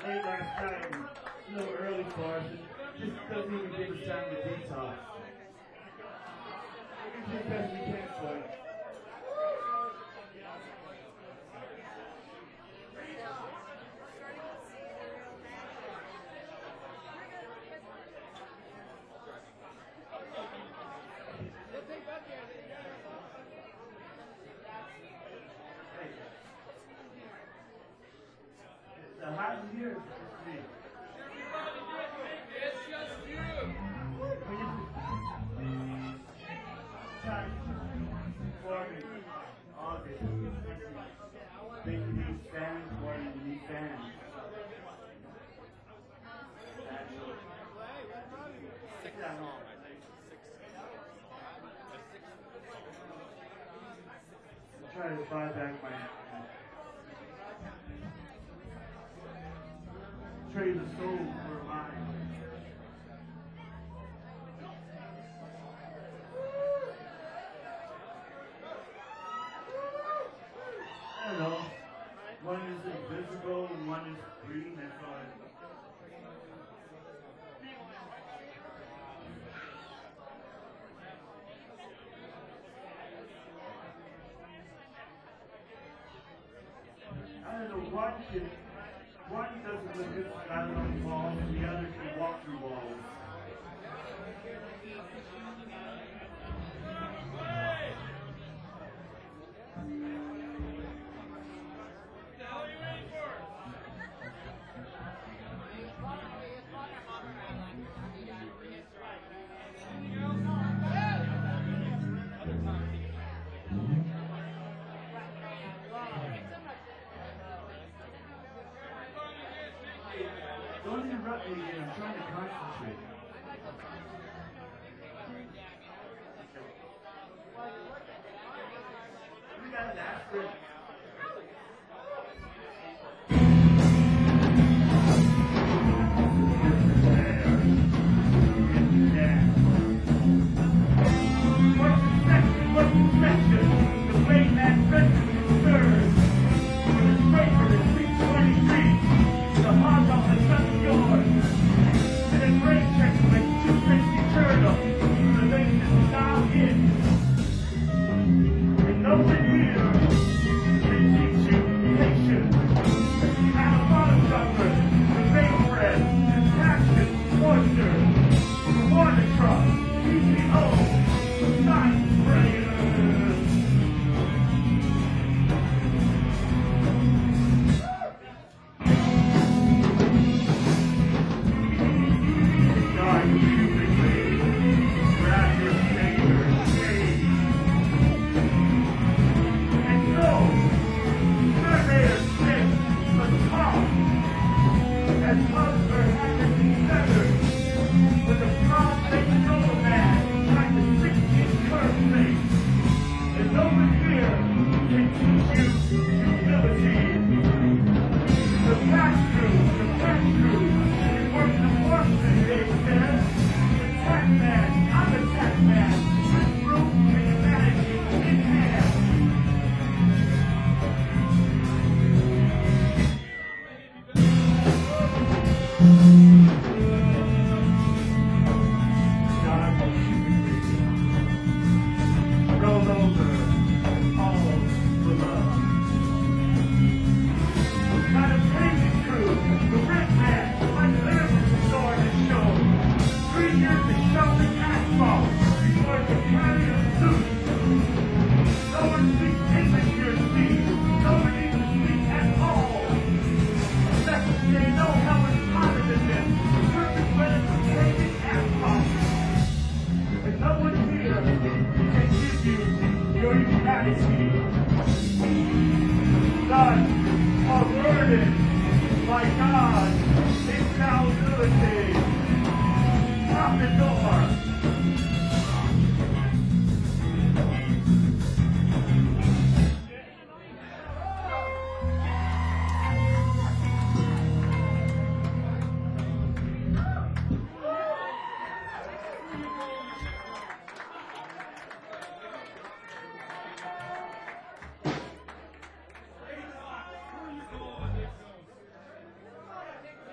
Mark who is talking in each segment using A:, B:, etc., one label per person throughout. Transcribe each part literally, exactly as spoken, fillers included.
A: late last night, and a little early for us, and just doesn't even give us time to detox. We do the best we can for it. The hot in here is me.
B: It's just you.
A: Time forming August. Big new fans forming new fans.
B: Six
A: Yeah.
B: song, I think. Six.
A: I'm trying to buy back my trade the soul for a mind. I don't know. One is invisible and one is green, that's all I know. I don't know, one can, one doesn't look good out on walls, and the other can walk through walls. Don't interrupt me again, I'm trying to concentrate. We got an aspirin. What's the section? What's the section? The way that president is served. For the paper is three twenty-three. The hot dog is not yours. And a great check with two fifty turtle. The lady is now in. And no one here can teach you patience. Have a lot of supper, the baked bread, passion, moisture, the water truck, P T O, night sprayers. Dark musically, grab your fingers, shade. And so, surveyor Smith, the top, as Hustler had to be severed, with a broad-faced nomad trying to fix his curve face. And no one here can teach you humility. The pass-through, the pass-through, it works the forces, they said. The tax man, I'm the tax man, with proof and humanity in hand. Roll over all the love. Not a crazy crew, the red man, my lyrical sword is shown. Three years of shelving asphalt before the carry of suit. No one speaks English here, Steve. No one even speaks at all. Unless they know how much hotter than this. Perfect weather for paving asphalt. And no one here can give you your humanity. Son of burden, my God, infallibility. Drop the door.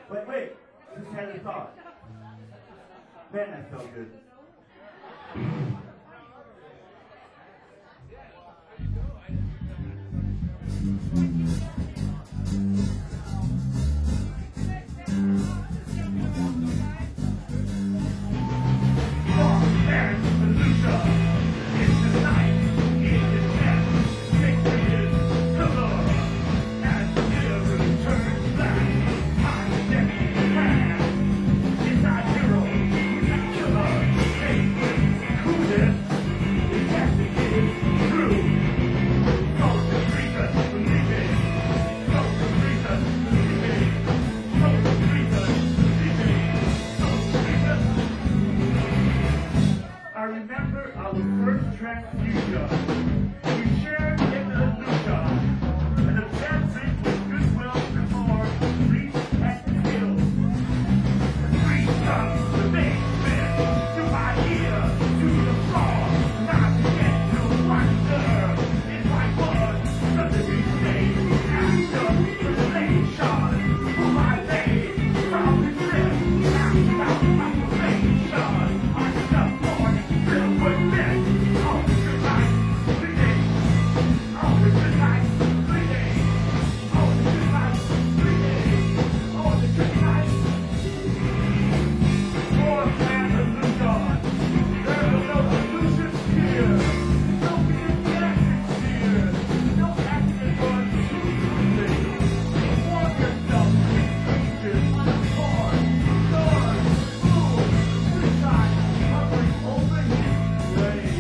A: Wait, wait. Just had a thought. Man, that felt good. I remember our first transfusion. We shared in the Lucha, and the dancing with goodwill before reach at the hill. Three comes the basement, to my ear, to the floor, not to get to wonder if I was suddenly saved after revelation. Who I made from the grip, after our transformation. On the morning, filled with mist, all the good nights, bleeding, all the good nights, bleeding, all the good nights, bleeding, all the good nights. More than illusion, there are no illusions here, no reincarnations here, no accident or truth. Warm yourself with creatures, born, doors, moon, suicide, hovering over his grave.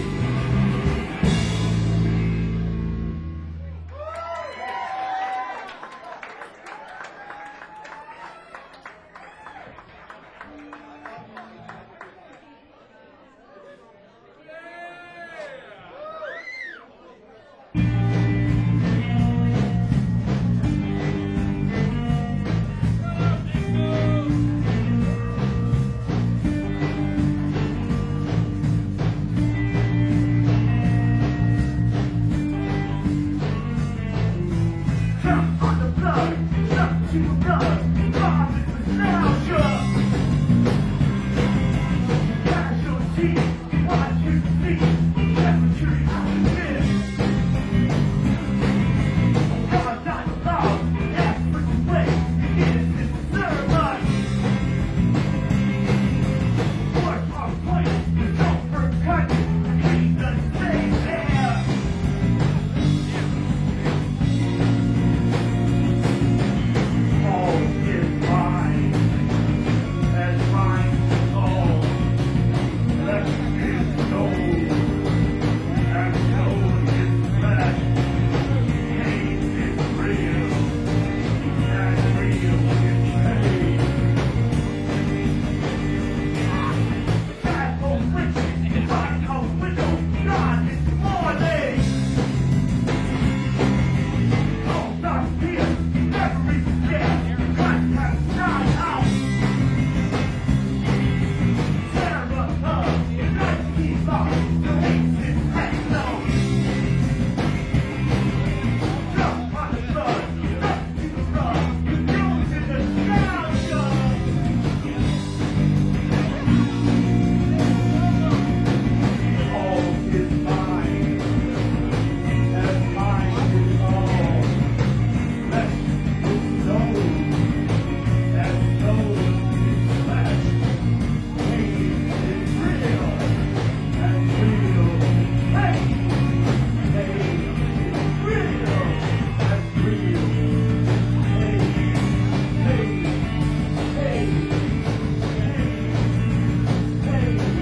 A: Jump on the blood, jump to the blood, bomb is nostalgia. Casualty, watch you see, cemetery out of this. God not allowed, ask for the way, the innocent deserve us. Work our place, don't forget, hate the same air. All is mine, as mine is all. Flesh is soul, and soul is flesh. Pain is real, and real is pain. Bad old witches, find a window, God is morning. All dark here, every step, God has died out. Terror of night keep up, the hate is hanging on. Jump on the blood, jump to the blood, the news in the nostalgia. All is mine, as mine is all. Flesh is soul, and soul is flesh. Pain is real, and real is pain. Pain is real, and real is pain. Pain, pain, pain, pain, pain.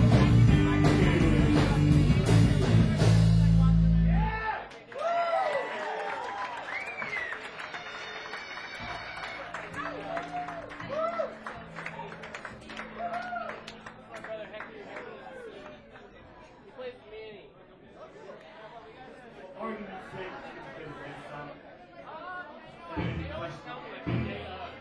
B: My brother Hector, he plays Manny.
A: Or you can say it's been a good song.
B: He always tell me like the day of.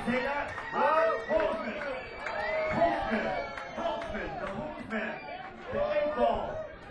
A: say that? Well, Holtzman. Holtzman. Holtzman. The Holtzman. The eight ball.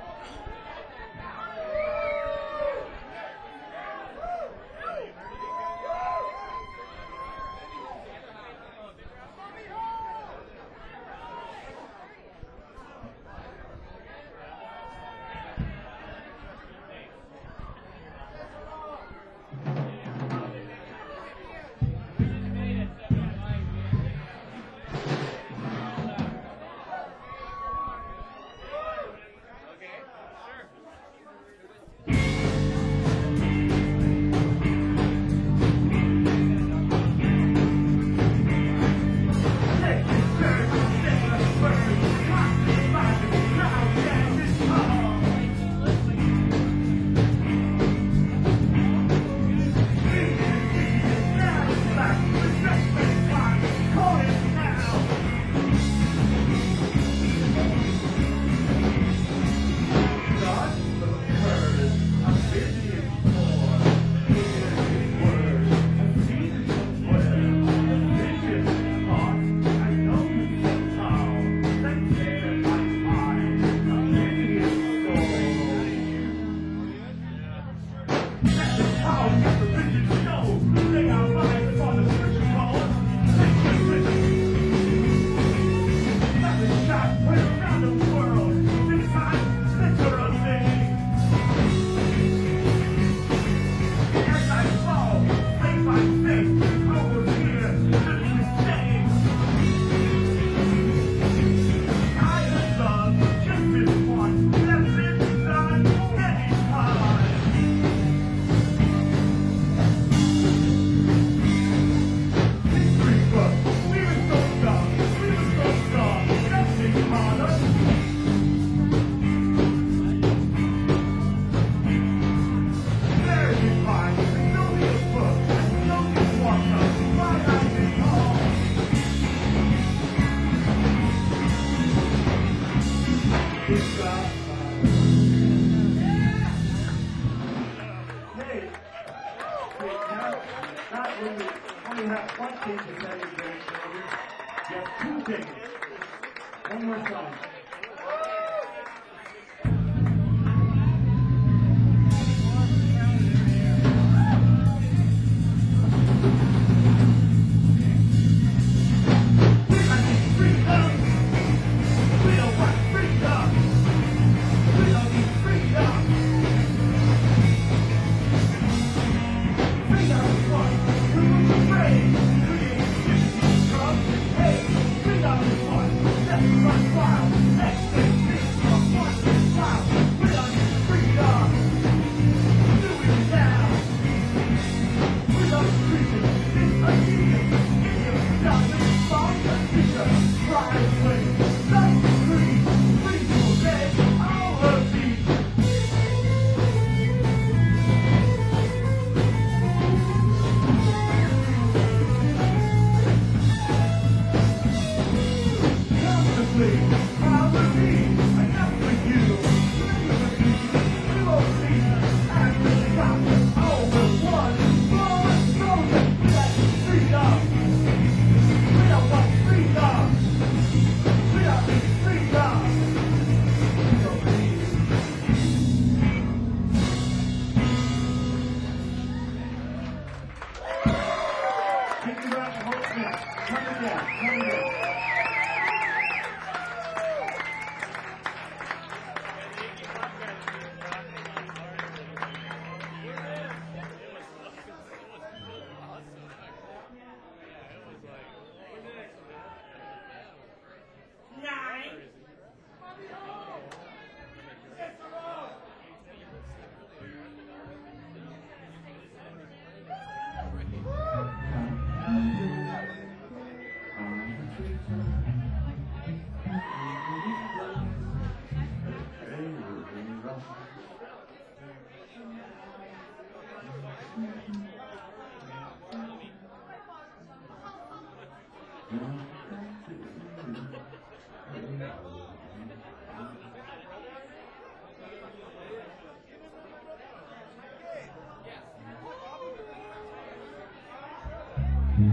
A: One more song.
C: Mm-hmm.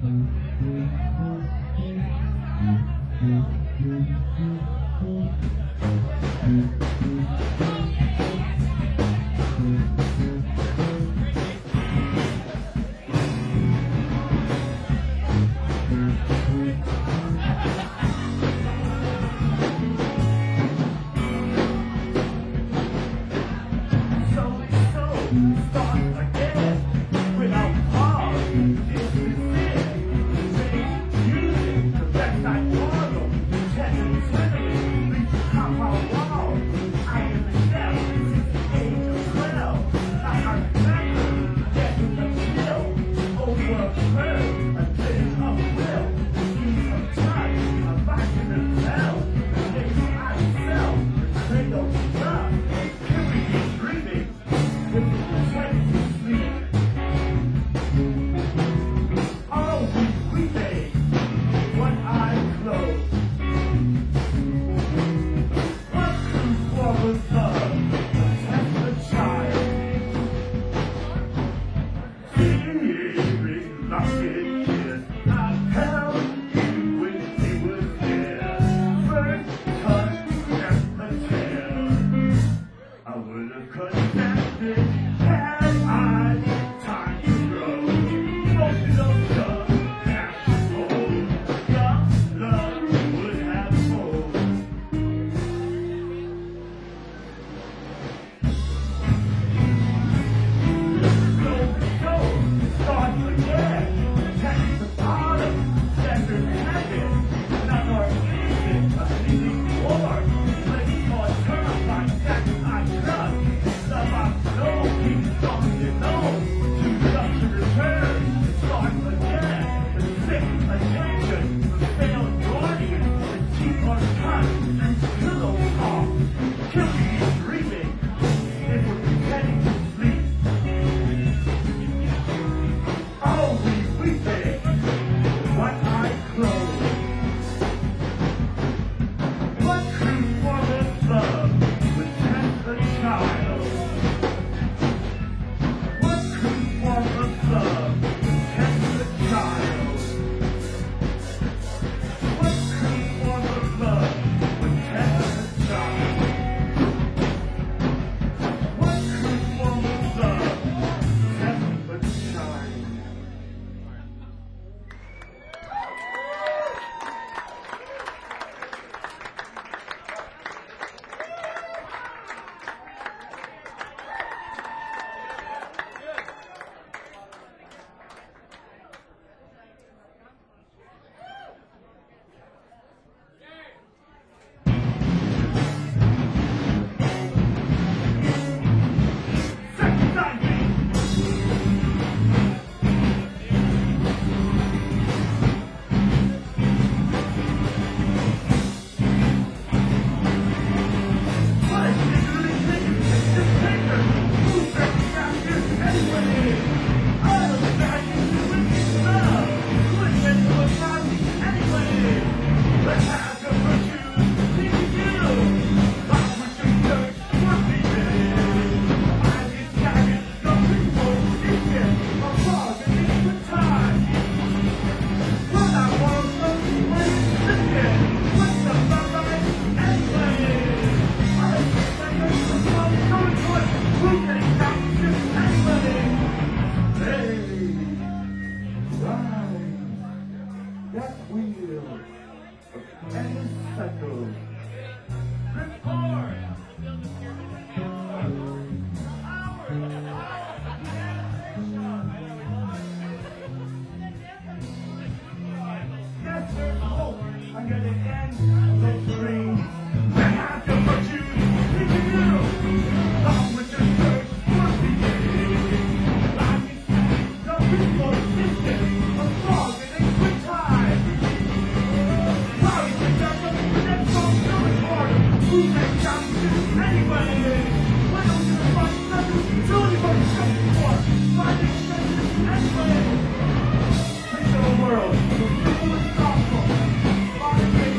A: World.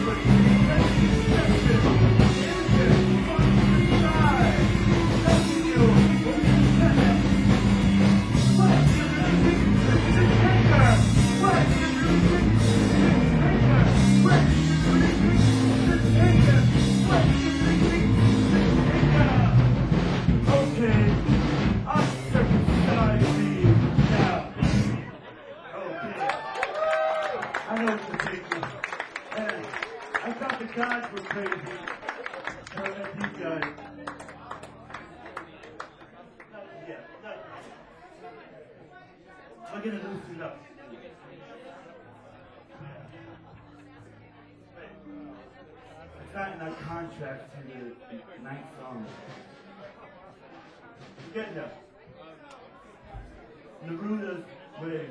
A: I know it's a big one. And I thought the guys were crazy. So I met these guys. Yeah, we're gonna loosen it up. It's not in our contract to the ninth song. We're getting there. Neruda's Wave.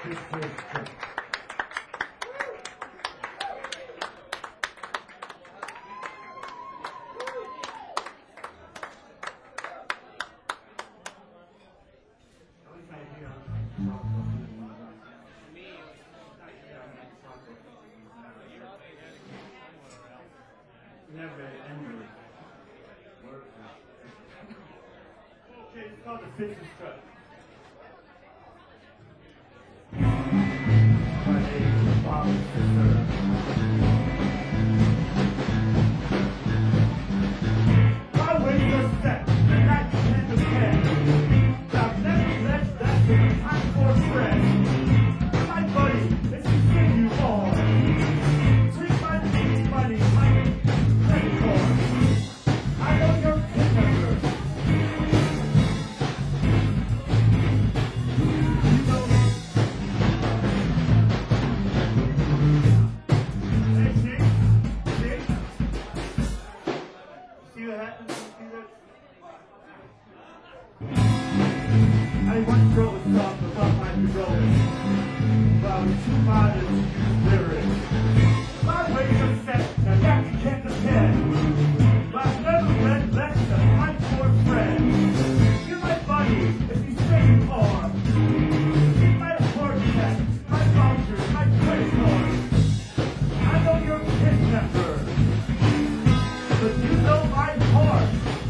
A: This is good. Never ended. Okay, it's called the Citrus Cut. My name is Bob Sister. My ways are set, and I can depend. But I've never let that be time for a friend. My buddy, it's the thing you are. Take my money, my credit card. I know your PIN number. You know, hey, see? See? See what happens? See that? I once wrote a song about my heroics, but I was too modest to use lyrics. My ways are set, now that you can't depend. But I've never read less than my poor friend. You're my buddy, if you say you are. Take my heart check, my vouchers, my credit card. I know your PIN number, but you know my heart.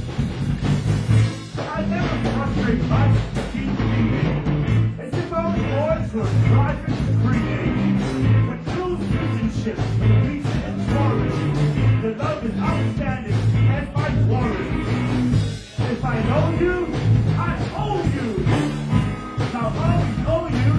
A: I never frustrate life to keep reading. It's about boys who are driving and breathing. When two citizenships for the recent and Taurus, the love is outstanding as my warrant. If I know you, I owe you. I'll always owe you.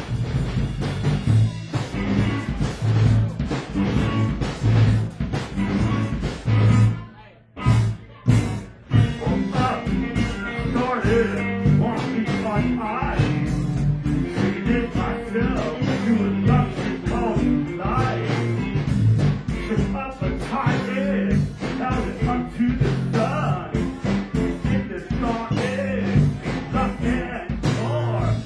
A: Woke up, started walking on eyes. Treated myself to a luxury called life. Took up a tight egg, held it up to the sun. In the straw egg, luck and more.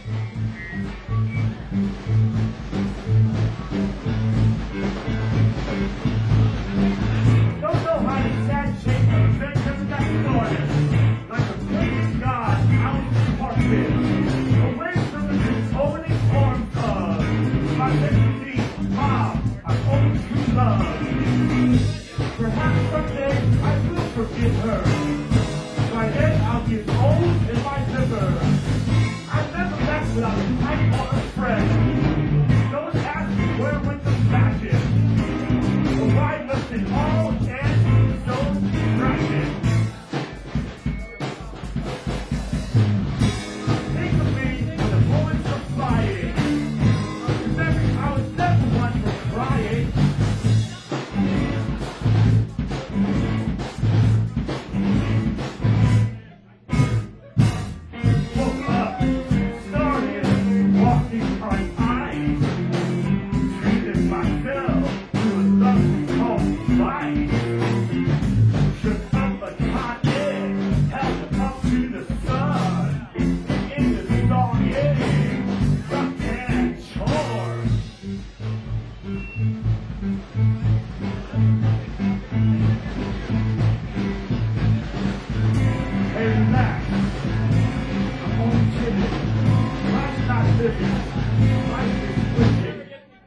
A: Don't know how to sad shape the adventure that started. Like a pagan god out in the carpet. Away from the disowning arms of my legacy, mom, I owe true love. Perhaps someday I will forgive her. By then I'll get old in my liver. I've never left without a tight or a friend. Don't ask me where went the magic. Or why must it all end so tragic? Think of me when the bullets are flying. Remember, I was never one for crying. Woke up, started walking my eyes. Treated myself to a lovely called life. Shook up a hot egg, held it up to the sun. In the song egg, rock and chore. Hey, relax. I'm only kidding. Life's not living. Life is living.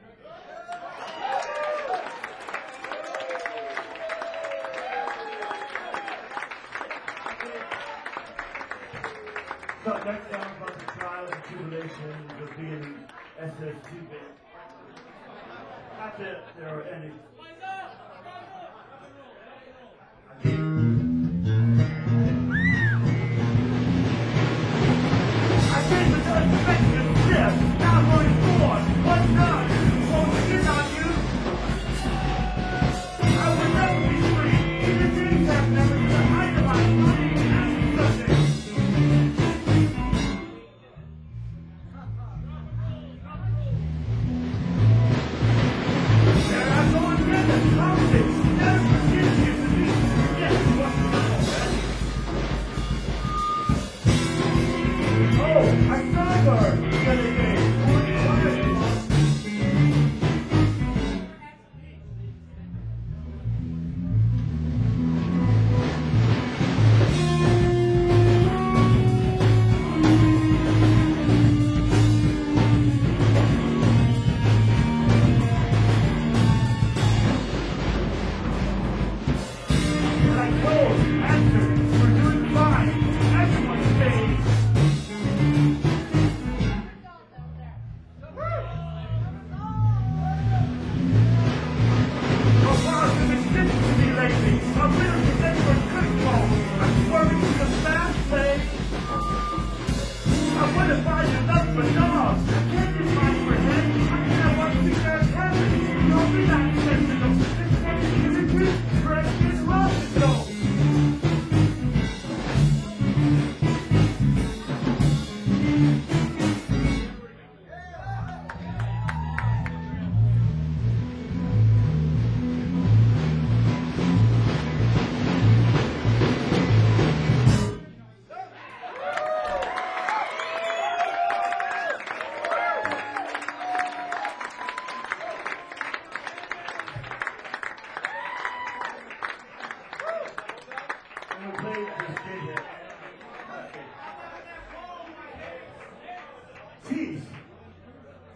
A: So next down about the trials and tribulations of being S S T band. Not that there are any. I came with unexpected shift. Now I'm going forward. What's done? Won't forget on you. I will never be free. Even things have never been the height of my money and nothing. There I go again, the politics. Never forget you to me. Yes, what's the matter? Oh, I saw her the other day.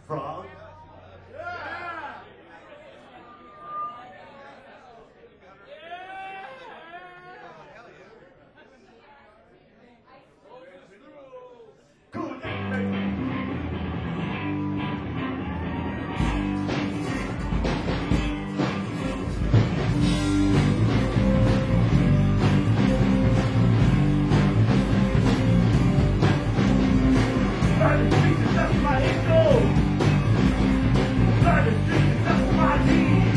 C: Frog?
A: Good evening. Burning streets is just my ego. Burning streets is just my need.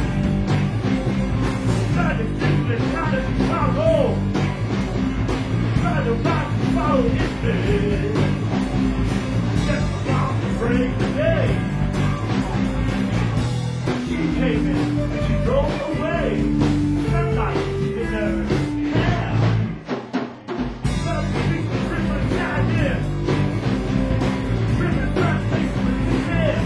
A: Burning streets is not a Chicago. Burning rock and follow history. Just about to break the day. She came in and she drove away. Sometimes it never care. Burning streets is Christmas idea. Women trying to take some of these men.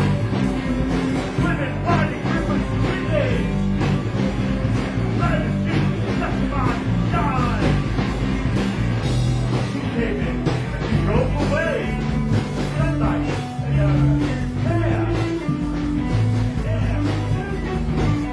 A: Women fighting Christmas weekdays. Burning streets is just my shine. She came in and she drove away. Sunlight, yeah, yeah, yeah.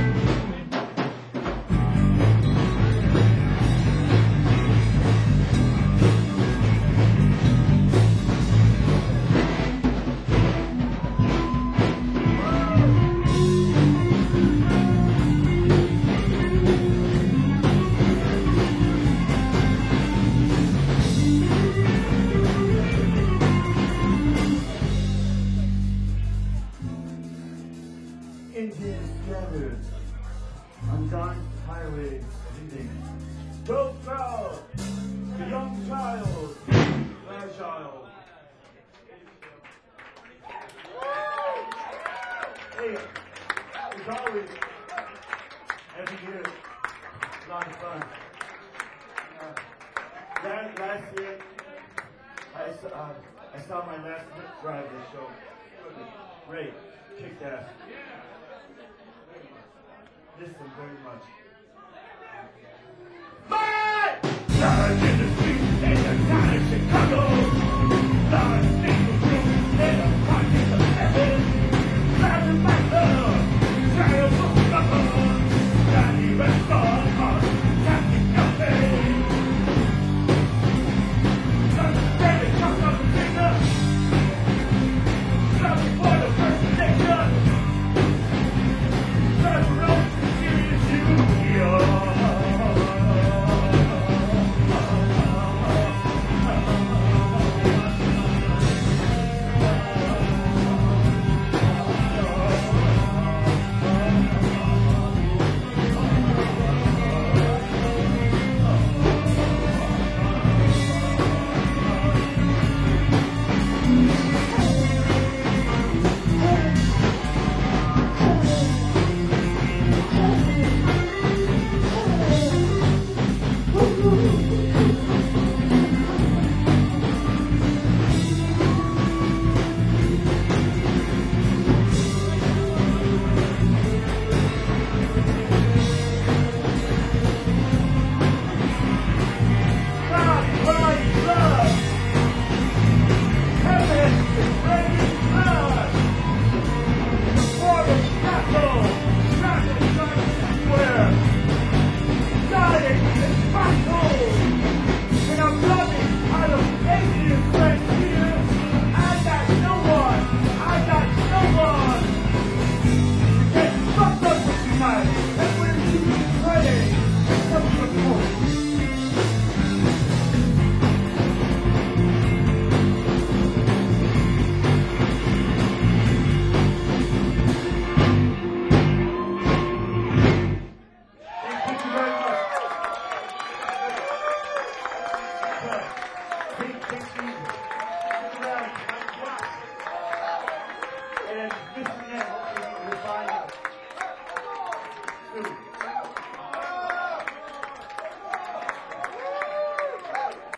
A: Indians gathered on God's highway leading. Go proud, the young child, fragile. Hey, it's always, every year, a lot of fun. Uh, last, last year, I saw, uh, I saw my last drive this show. Great, kicked ass. Listen very much.